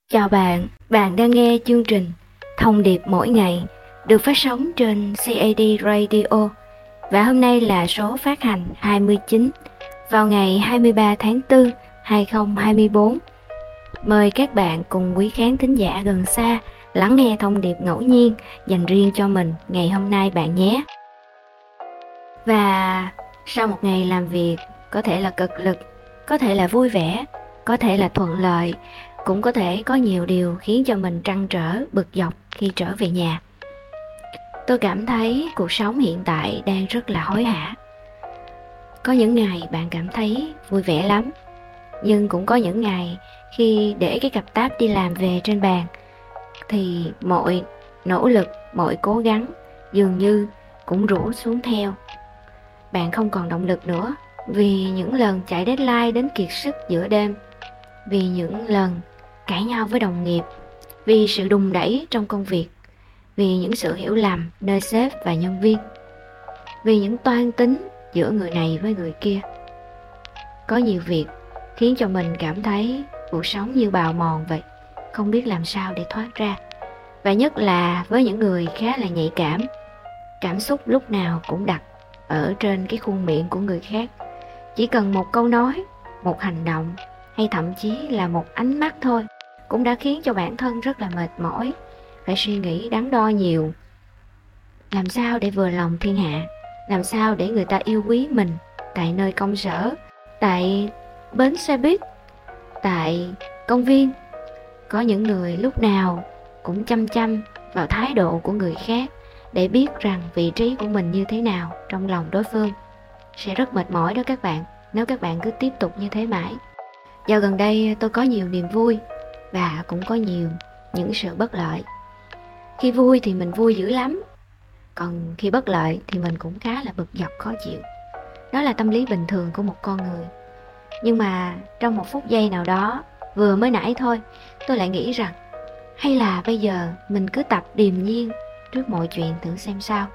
Chào bạn đang nghe chương trình Thông điệp mỗi ngày được phát sóng trên CAD Radio và hôm nay là số phát hành 29 vào ngày 23 tháng 4, 2024. Mời các bạn cùng quý khán thính giả gần xa lắng nghe thông điệp ngẫu nhiên dành riêng cho mình ngày hôm nay bạn nhé. Và sau một ngày làm việc, có thể là cực lực, có thể là vui vẻ, có thể là thuận lợi, cũng có thể có nhiều điều khiến cho mình trăn trở, bực dọc khi trở về nhà. Tôi cảm thấy cuộc sống hiện tại đang rất là hối hả. Có những ngày bạn cảm thấy vui vẻ lắm, nhưng cũng có những ngày khi để cái cặp táp đi làm về trên bàn thì mọi nỗ lực, mọi cố gắng dường như cũng rũ xuống theo. Bạn không còn động lực nữa vì những lần chạy deadline đến kiệt sức giữa đêm, vì những lần cãi nhau với đồng nghiệp, vì sự đùn đẩy trong công việc, vì những sự hiểu lầm nơi sếp và nhân viên, vì những toan tính giữa người này với người kia. Có nhiều việc khiến cho mình cảm thấy cuộc sống như bào mòn vậy, không biết làm sao để thoát ra. Và nhất là với những người khá là nhạy cảm, cảm xúc lúc nào cũng đặt ở trên cái khuôn miệng của người khác. Chỉ cần một câu nói, một hành động hay thậm chí là một ánh mắt thôi cũng đã khiến cho bản thân rất là mệt mỏi, phải suy nghĩ đắn đo nhiều. Làm sao để vừa lòng thiên hạ, làm sao để người ta yêu quý mình tại nơi công sở, tại bến xe buýt, tại công viên. Có những người lúc nào cũng chăm chăm vào thái độ của người khác để biết rằng vị trí của mình như thế nào trong lòng đối phương. Sẽ rất mệt mỏi đó các bạn, nếu các bạn cứ tiếp tục như thế mãi. Dạo gần đây tôi có nhiều niềm vui và cũng có nhiều những sự bất lợi. Khi vui thì mình vui dữ lắm, còn khi bất lợi thì mình cũng khá là bực dọc khó chịu. Đó là tâm lý bình thường của một con người. Nhưng mà trong một phút giây nào đó, vừa mới nãy thôi, tôi lại nghĩ rằng hay là bây giờ mình cứ tập điềm nhiên trước mọi chuyện thử xem sao.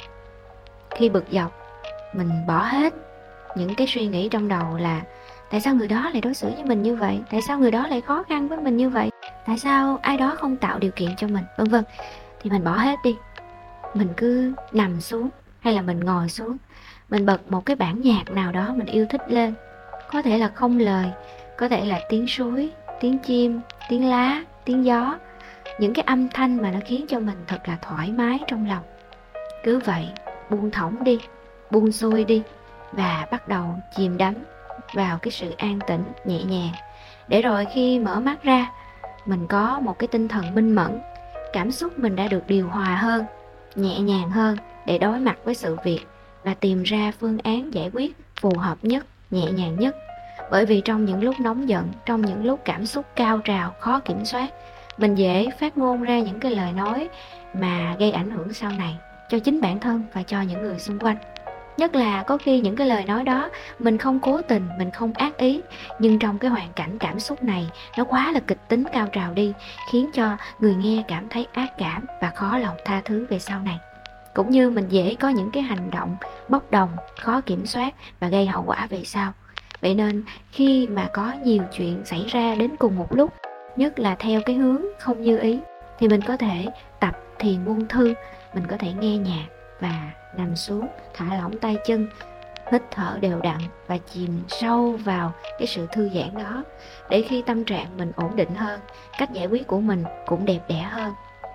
Khi bực dọc, mình bỏ hết những cái suy nghĩ trong đầu là tại sao người đó lại đối xử với mình như vậy, tại sao người đó lại khó khăn với mình như vậy, tại sao ai đó không tạo điều kiện cho mình, vân vân. Thì mình bỏ hết đi. Mình cứ nằm xuống hay là mình ngồi xuống, mình bật một cái bản nhạc nào đó mình yêu thích lên. Có thể là không lời, có thể là tiếng suối, tiếng chim, tiếng lá, tiếng gió, những cái âm thanh mà nó khiến cho mình thật là thoải mái trong lòng. Cứ vậy buông thõng đi, buông xuôi đi và bắt đầu chìm đắm vào cái sự an tĩnh nhẹ nhàng, để rồi khi mở mắt ra mình có một cái tinh thần minh mẫn, cảm xúc mình đã được điều hòa hơn, nhẹ nhàng hơn để đối mặt với sự việc và tìm ra phương án giải quyết phù hợp nhất, nhẹ nhàng nhất. Bởi vì trong những lúc nóng giận, trong những lúc cảm xúc cao trào khó kiểm soát, mình dễ phát ngôn ra những cái lời nói mà gây ảnh hưởng sau này cho chính bản thân và cho những người xung quanh. Nhất là có khi những cái lời nói đó mình không cố tình, mình không ác ý, nhưng trong cái hoàn cảnh cảm xúc này nó quá là kịch tính cao trào đi, khiến cho người nghe cảm thấy ác cảm và khó lòng tha thứ về sau này. Cũng như mình dễ có những cái hành động bốc đồng, khó kiểm soát và gây hậu quả về sau. Vậy nên khi mà có nhiều chuyện xảy ra đến cùng một lúc, nhất là theo cái hướng không như ý, thì mình có thể tập thiền buông thư, mình có thể nghe nhạc và nằm xuống, thả lỏng tay chân, hít thở đều đặn và chìm sâu vào cái sự thư giãn đó, để khi tâm trạng mình ổn định hơn, cách giải quyết của mình cũng đẹp đẽ hơn.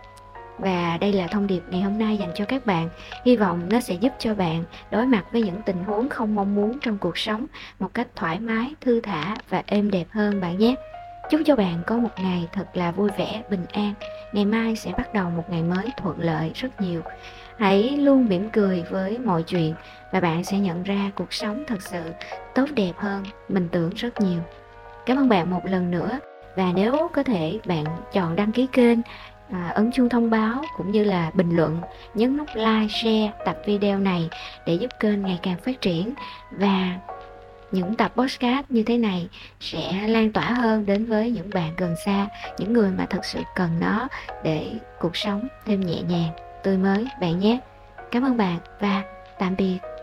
Và đây là thông điệp ngày hôm nay dành cho các bạn. Hy vọng nó sẽ giúp cho bạn đối mặt với những tình huống không mong muốn trong cuộc sống một cách thoải mái, thư thả và êm đẹp hơn bạn nhé. Chúc cho bạn có một ngày thật là vui vẻ, bình an. Ngày mai sẽ bắt đầu một ngày mới thuận lợi rất nhiều. Hãy luôn mỉm cười với mọi chuyện và bạn sẽ nhận ra cuộc sống thật sự tốt đẹp hơn mình tưởng rất nhiều. Cảm ơn bạn một lần nữa. Và nếu có thể bạn chọn đăng ký kênh, ấn chuông thông báo cũng như là bình luận, nhấn nút like, share tập video này để giúp kênh ngày càng phát triển và những tập podcast như thế này sẽ lan tỏa hơn đến với những bạn gần xa, những người mà thật sự cần nó để cuộc sống thêm nhẹ nhàng, tươi mới bạn nhé. Cảm ơn bạn và tạm biệt.